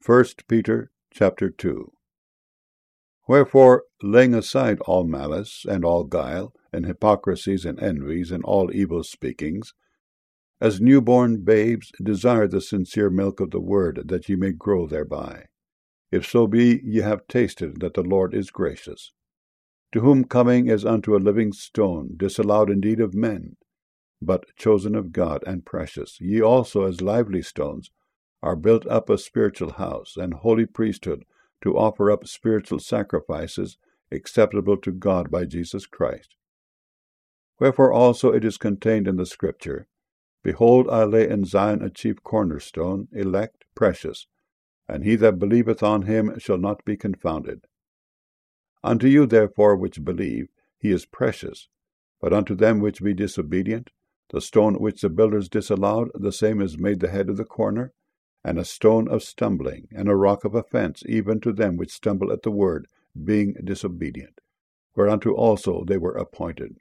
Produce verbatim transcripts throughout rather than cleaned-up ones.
First Peter chapter two. Wherefore, laying aside all malice, and all guile, and hypocrisies, and envies, and all evil speakings, as newborn babes desire the sincere milk of the word, that ye may grow thereby, if so be ye have tasted that the Lord is gracious. To whom coming as unto a living stone, disallowed indeed of men, but chosen of God and precious, ye also as lively stones are built up a spiritual house, and holy priesthood, to offer up spiritual sacrifices acceptable to God by Jesus Christ. Wherefore also it is contained in the Scripture, Behold, I lay in Zion a chief cornerstone, elect, precious, and he that believeth on him shall not be confounded. Unto you therefore which believe, he is precious, but unto them which be disobedient, the stone which the builders disallowed, the same is made the head of the corner, and a stone of stumbling, and a rock of offense, even to them which stumble at the word, being disobedient, whereunto also they were appointed.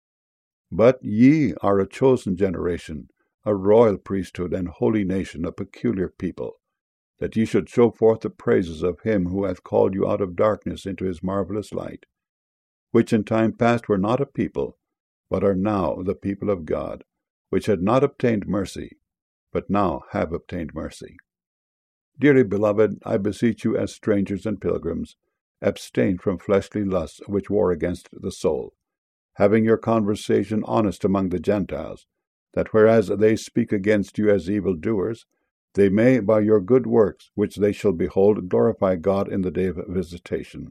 But ye are a chosen generation, a royal priesthood, and holy nation, a peculiar people, that ye should show forth the praises of him who hath called you out of darkness into his marvellous light, which in time past were not a people, but are now the people of God, which had not obtained mercy, but now have obtained mercy. Dearly beloved, I beseech you as strangers and pilgrims, abstain from fleshly lusts which war against the soul, having your conversation honest among the Gentiles, that whereas they speak against you as evildoers, they may, by your good works, which they shall behold, glorify God in the day of visitation.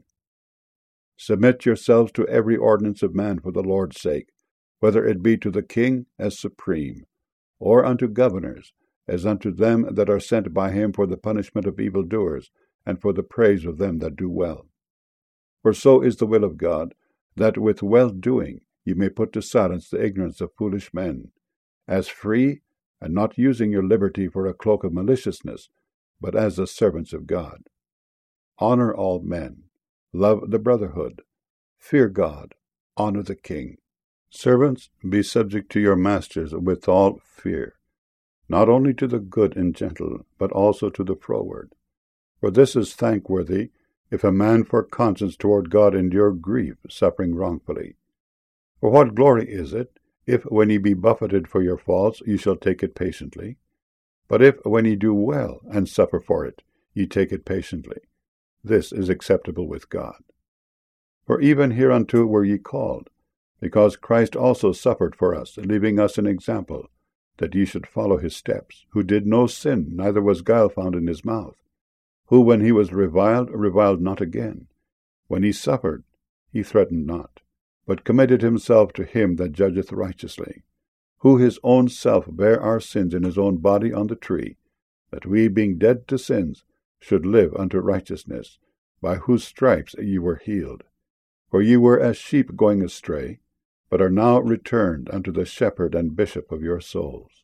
Submit yourselves to every ordinance of man for the Lord's sake, whether it be to the king as supreme, or unto governors, as unto them that are sent by him for the punishment of evildoers, and for the praise of them that do well. For so is the will of God, that with well-doing ye may put to silence the ignorance of foolish men, as free, and not using your liberty for a cloak of maliciousness, but as the servants of God. Honor all men, love the brotherhood, fear God, honor the king. Servants, be subject to your masters with all fear, not only to the good and gentle, but also to the froward. For this is thankworthy, if a man for conscience toward God endure grief, suffering wrongfully. For what glory is it, if when ye be buffeted for your faults, ye shall take it patiently? But if when ye do well, and suffer for it, ye take it patiently, this is acceptable with God. For even hereunto were ye called, because Christ also suffered for us, leaving us an example, that ye should follow his steps, who did no sin, neither was guile found in his mouth, who when he was reviled, reviled not again, when he suffered, he threatened not, but committed himself to him that judgeth righteously, who his own self bare our sins in his own body on the tree, that we, being dead to sins, should live unto righteousness, by whose stripes ye were healed. For ye were as sheep going astray, but are now returned unto the shepherd and bishop of your souls.